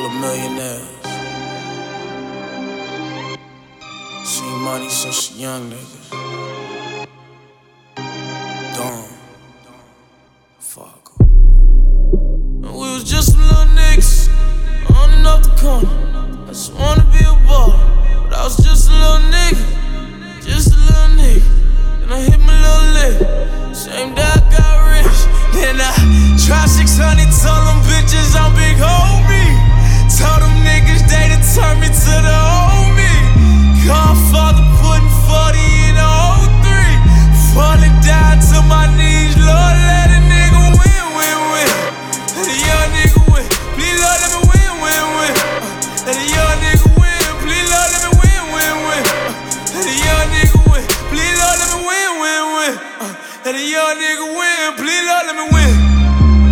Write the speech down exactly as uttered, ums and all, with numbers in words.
hella millionaires. Seen money since a young nigga. Dumb. Fuck. And we was just some little niggas on and off the corner. I just wanna be a baller, but I was just a little nigga, just a little nigga. Then I hit my little lick. Same day I got rich. Then I tried six hundred, told them bitches I'm big homie. Told them niggas they done turned me to the old me. Car fuck.